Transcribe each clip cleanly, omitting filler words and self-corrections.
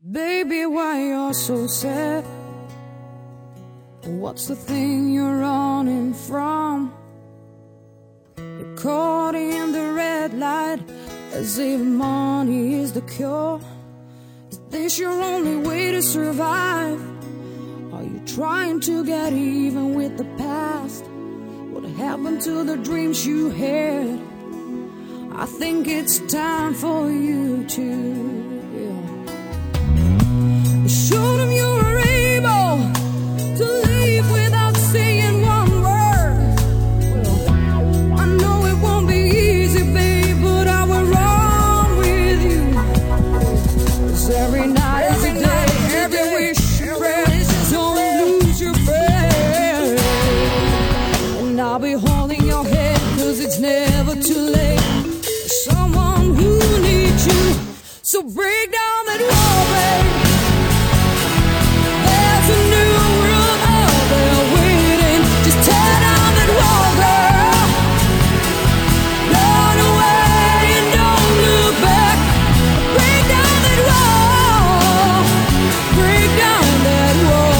Baby, why you're so sad? What's the thing you're running from? You're caught in the red light, as if money is the cure. Is this your only way to survive? Are you trying to get even with the past? What happened to the dreams you had? I think it's time for you to show them you were able to leave without saying one word. I know it won't be easy, babe, but I will run with you. 'Cause every night, every day, every wish you pray, don't lose your faith. And I'll be holding your head, 'cause it's never too late. There's someone who needs you, so break down that wall, babe. There's a new world out there waiting. Just tear down that wall, girl. Run away and don't look back. Break down that wall. Break down that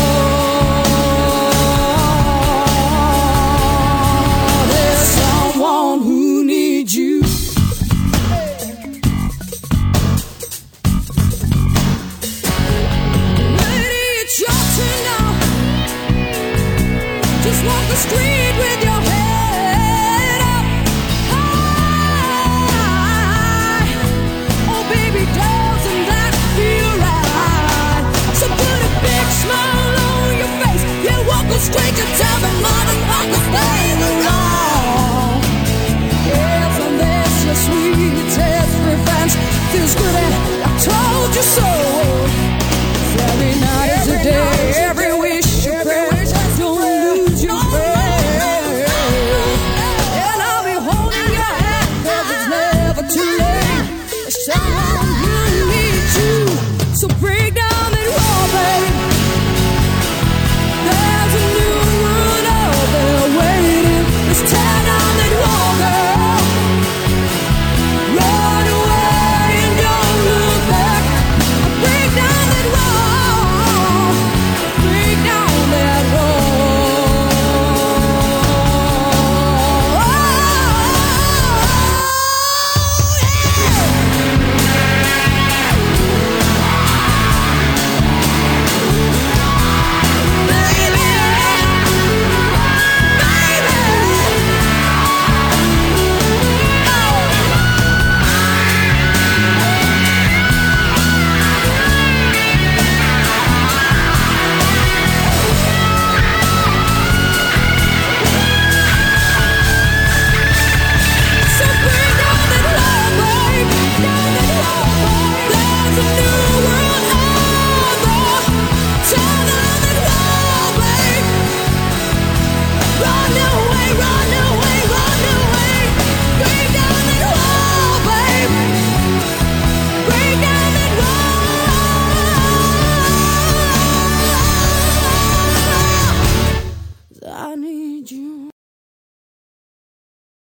wall. There's someone who needs you. Lady, it's your turn now. Just walk the street.